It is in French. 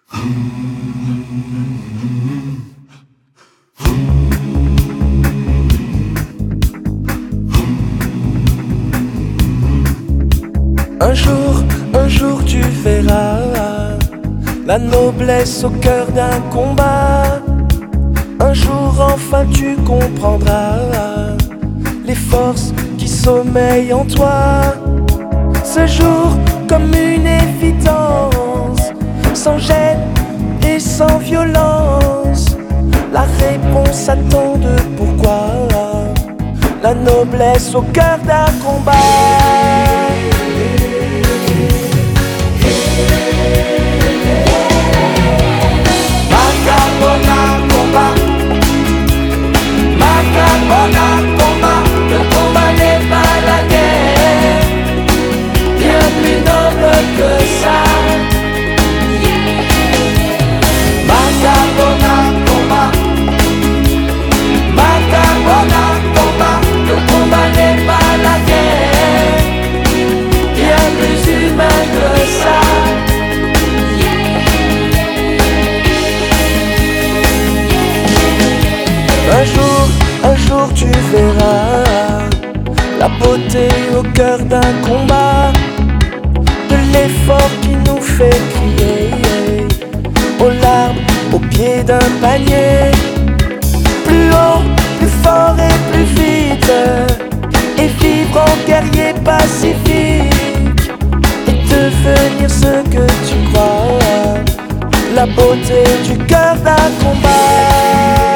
Un jour tu verras la noblesse au cœur d'un combat. Un jour enfin tu comprendras les forces qui sommeillent en toi. Ce jour comme une évidence, sans gêne et sans violence, la réponse à tant de pourquoi, la noblesse au cœur d'un combat. Le combat n'est pas la guerre, bien plus noble que ça. Macabona combat, le combat n'est pas la guerre, bien plus humain que ça. Un jour tu verras la beauté au cœur d'un combat, de l'effort qui nous fait crier, aux larmes au pied d'un panier. Plus haut, plus fort et plus vite, et vivre en guerrier pacifique, et devenir ce que tu crois, la beauté du cœur d'un combat.